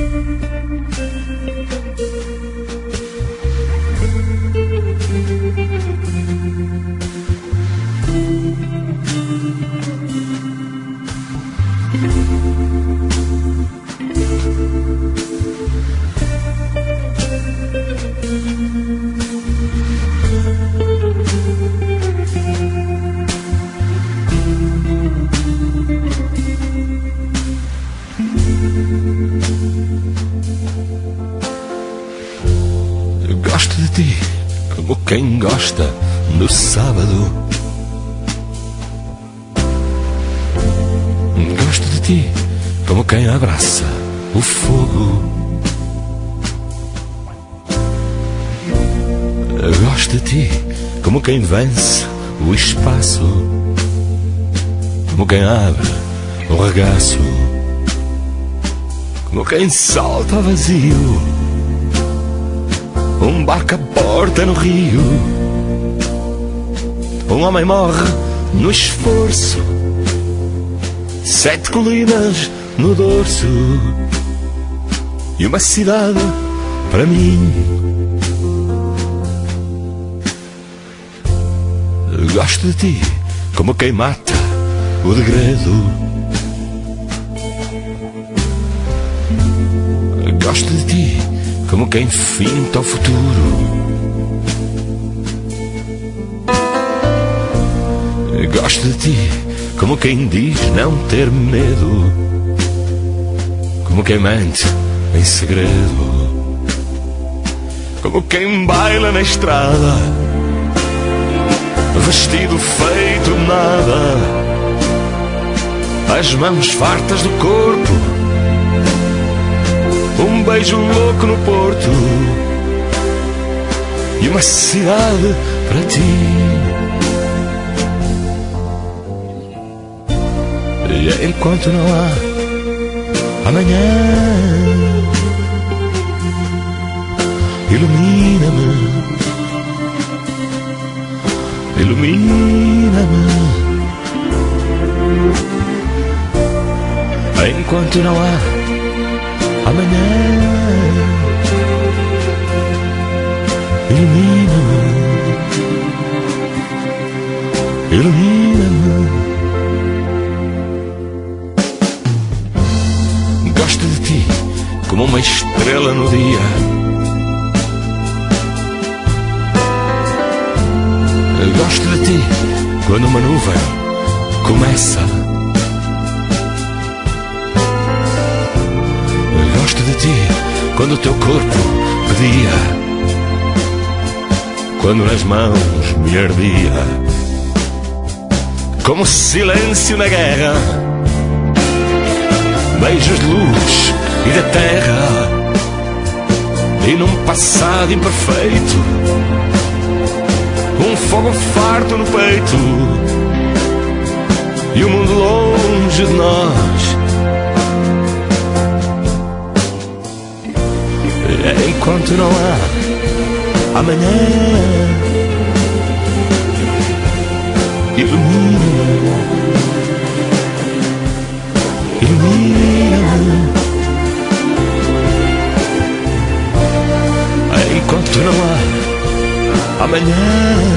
Gosto de ti como quem gosta do sábado. Gosto de ti como quem abraça o fogo. Gosto de ti como quem vence o espaço, como quem abre o regaço, como quem salta ao vazio, um barco aporta no rio, um homem morre no esforço, 7 colinas no dorso e uma cidade para mim. Gosto de ti como quem mata o degredo. Gosto de ti como quem finta o futuro. Gosto de ti como quem diz não ter medo, como quem mente em segredo, como quem baila na estrada, vestido feito nada, as mãos fartas do corpo, um beijo louco no porto e uma cidade para ti. E enquanto não há amanhã, ilumina-me, ilumina-me. Enquanto não há amanhã, ilumina-me, ilumina-me. Gosto de ti como uma estrela no dia. Gosto de ti quando uma nuvem começa. Gosto de ti quando o teu corpo pedia, quando nas mãos me ardia, como silêncio na guerra, beijos de luz e da terra, e num passado imperfeito, um fogo farto no peito, e o mundo longe de nós. Enquanto não há amanhã, ilumina-me, ilumina-me. Enquanto não há amanhã,